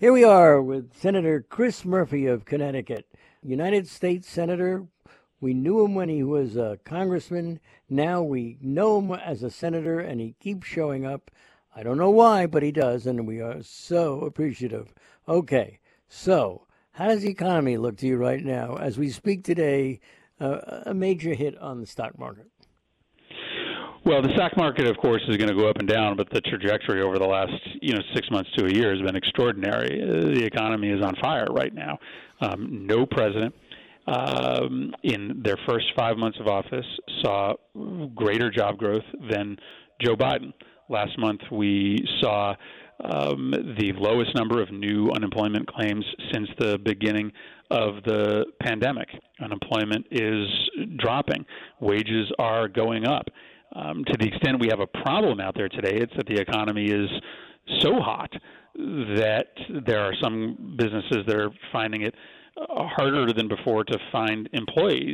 Here we are with Senator Chris Murphy of Connecticut, United States Senator. We knew him when he was a congressman. Now we know him as a senator, and he keeps showing up. I don't know why, but he does, and we are so appreciative. Okay, so how does the economy look to you right now? As we speak today, a major hit on the stock market. Well, the stock market, of course, is going to go up and down, but the trajectory over the last 6 months to a year has been extraordinary. The economy is on fire right now. No president in their first 5 months of office saw greater job growth than Joe Biden. Last month, we saw the lowest number of new unemployment claims since the beginning of the pandemic. Unemployment is dropping. Wages are going up. To the extent we have a problem out there today, it's that the economy is so hot that there are some businesses that are finding it harder than before to find employees.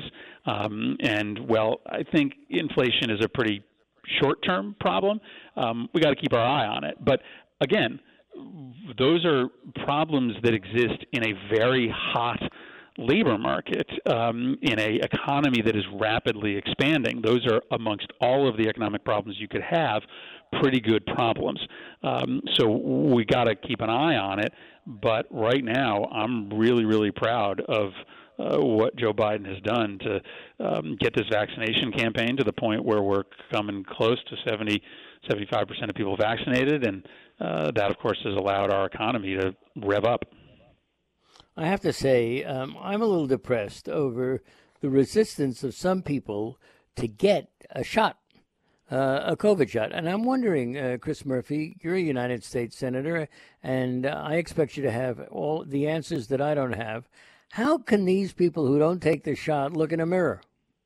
I think inflation is a pretty short-term problem. We got to keep our eye on it. But again, those are problems that exist in a very hot labor market, in a economy that is rapidly expanding. Those are, amongst all of the economic problems you could have, pretty good problems. So we got to keep an eye on it. But right now, I'm really, really proud of what Joe Biden has done to get this vaccination campaign to the point where we're coming close to 75% of people vaccinated, and that, of course, has allowed our economy to rev up. I have to say, I'm a little depressed over the resistance of some people to get a shot, a COVID shot. And I'm wondering, Chris Murphy, you're a United States Senator, and I expect you to have all the answers that I don't have. How can these people who don't take the shot look in a mirror?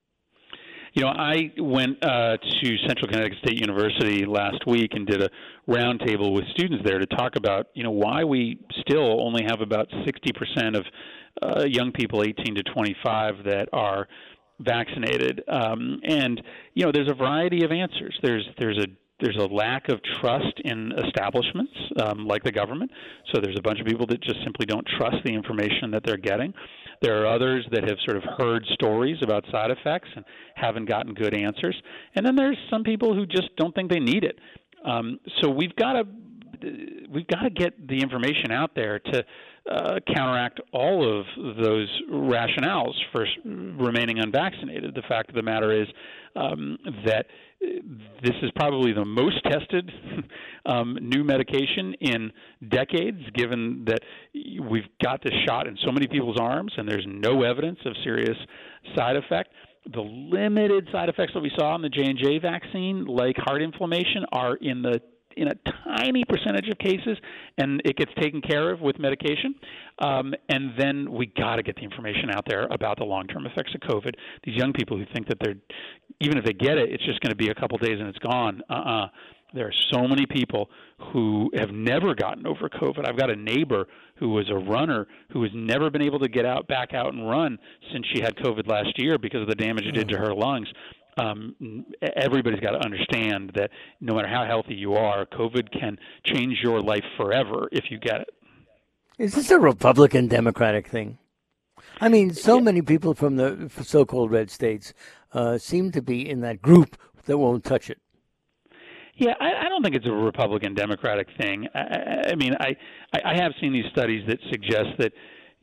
I went to Central Connecticut State University last week and did a roundtable with students there to talk about, why we still only have about 60% of young people 18 to 25 that are vaccinated. There's a variety of answers. There's a lack of trust in establishments like the government. So there's a bunch of people that just simply don't trust the information that they're getting. There are others that have sort of heard stories about side effects and haven't gotten good answers. And then there's some people who just don't think they need it. So we've got to get the information out there to counteract all of those rationales for remaining unvaccinated. The fact of the matter is that this is probably the most tested new medication in decades, given that we've got this shot in so many people's arms and there's no evidence of serious side effect. The limited side effects that we saw in the J&J vaccine, like heart inflammation, are in a tiny percentage of cases, and it gets taken care of with medication. And then we got to get the information out there about the long-term effects of COVID. These young people who think that even if they get it, it's just going to be a couple days and it's gone. There are so many people who have never gotten over COVID. I've got a neighbor who was a runner who has never been able to back out and run since she had COVID last year because of the damage it did to her lungs. Everybody's got to understand that no matter how healthy you are, COVID can change your life forever if you get it. Is this a Republican-Democratic thing? I mean, many people from the so-called red states seem to be in that group that won't touch it. Yeah, I don't think it's a Republican-Democratic thing. I have seen these studies that suggest that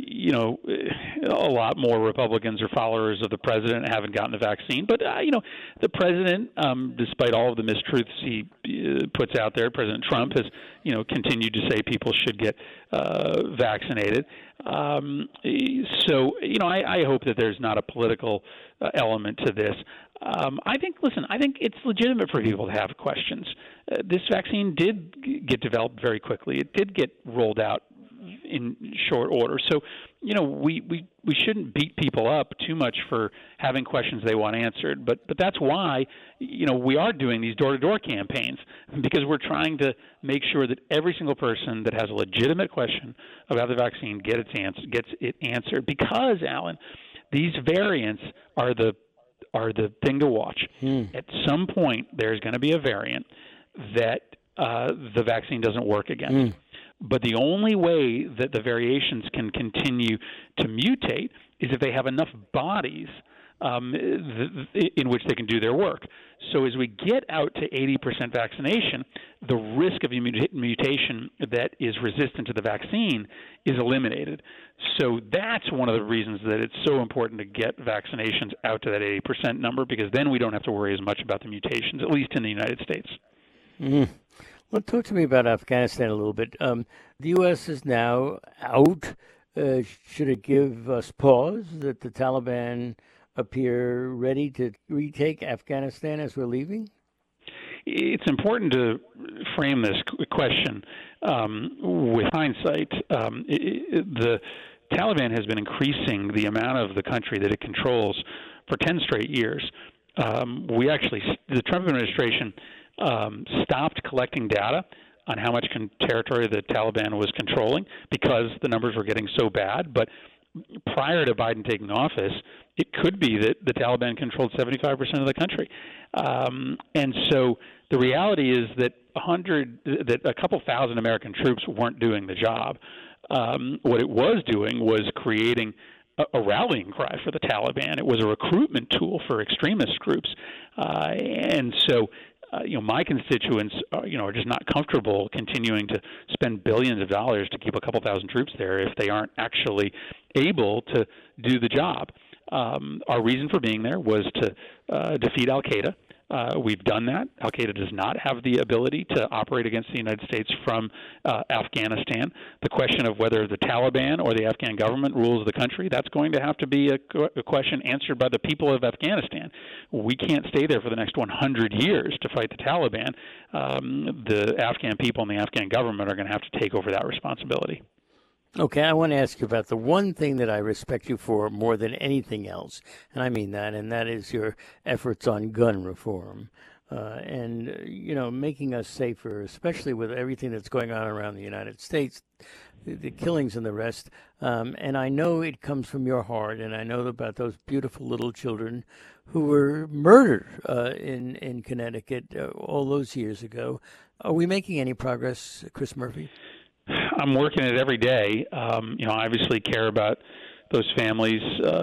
a lot more Republicans are followers of the president and haven't gotten the vaccine. But, the president, despite all of the mistruths he puts out there, President Trump has, continued to say people should get vaccinated. I hope that there's not a political element to this. I think it's legitimate for people to have questions. This vaccine did get developed very quickly. It did get rolled out in short order. So, we shouldn't beat people up too much for having questions they want answered. But that's why, we are doing these door-to-door campaigns, because we're trying to make sure that every single person that has a legitimate question about the vaccine gets it answered. Because, Alan, these variants are the thing to watch. At some point, there's going to be a variant that the vaccine doesn't work against. But the only way that the variations can continue to mutate is if they have enough bodies in which they can do their work. So as we get out to 80% vaccination, the risk of mutation that is resistant to the vaccine is eliminated. So that's one of the reasons that it's so important to get vaccinations out to that 80% number, because then we don't have to worry as much about the mutations, at least in the United States. Mm-hmm. Well, talk to me about Afghanistan a little bit. The U.S. is now out. Should it give us pause that the Taliban appear ready to retake Afghanistan as we're leaving? It's important to frame this question with hindsight. The Taliban has been increasing the amount of the country that it controls for 10 straight years. The Trump administration stopped collecting data on how much territory the Taliban was controlling because the numbers were getting so bad. But prior to Biden taking office, it could be that the Taliban controlled 75% of the country. And so the reality is that a couple thousand American troops weren't doing the job. What it was doing was creating a rallying cry for the Taliban. It was a recruitment tool for extremist groups. And so my constituents, are just not comfortable continuing to spend billions of dollars to keep a couple thousand troops there if they aren't actually able to do the job. Our reason for being there was to defeat al-Qaeda. We've done that. Al-Qaeda does not have the ability to operate against the United States from Afghanistan. The question of whether the Taliban or the Afghan government rules the country, that's going to have to be a question answered by the people of Afghanistan. We can't stay there for the next 100 years to fight the Taliban. The Afghan people and the Afghan government are going to have to take over that responsibility. Okay, I want to ask you about the one thing that I respect you for more than anything else, and I mean that, and that is your efforts on gun reform and making us safer, especially with everything that's going on around the United States, the killings and the rest. And I know it comes from your heart, and I know about those beautiful little children who were murdered in Connecticut all those years ago. Are we making any progress, Chris Murphy? I'm working it every day. I obviously care about those families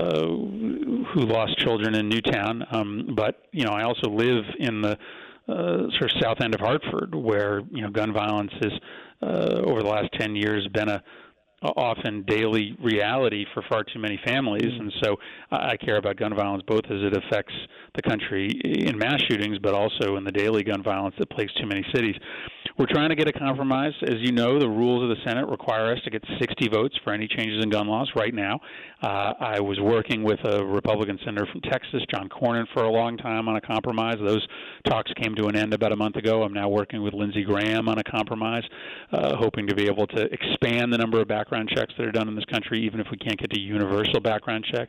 who lost children in Newtown. But I also live in the sort of south end of Hartford, where gun violence has over the last 10 years been a often daily reality for far too many families. And so I care about gun violence both as it affects the country in mass shootings, but also in the daily gun violence that plagues too many cities. We're trying to get a compromise. As you know, the rules of the Senate require us to get 60 votes for any changes in gun laws right now. I was working with a Republican senator from Texas, John Cornyn, for a long time on a compromise. Those talks came to an end about a month ago. I'm now working with Lindsey Graham on a compromise, hoping to be able to expand the number of background checks that are done in this country, even if we can't get to universal background checks.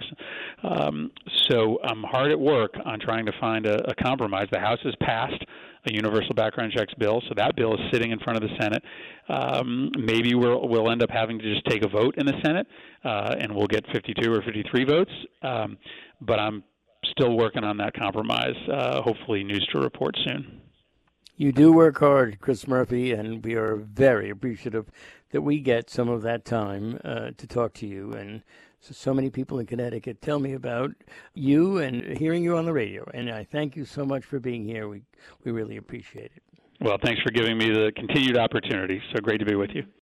So I'm hard at work on trying to find a compromise. The House has passed a universal background checks bill, so that bill is sitting in front of the Senate. Maybe we'll end up having to just take a vote in the Senate, and we'll get 52 or 53 votes. But I'm still working on that compromise. Hopefully, news to report soon. You do work hard, Chris Murphy, and we are very appreciative that we get some of that time to talk to you. And so many people in Connecticut tell me about you and hearing you on the radio. And I thank you so much for being here. We really appreciate it. Well, thanks for giving me the continued opportunity. So great to be with you.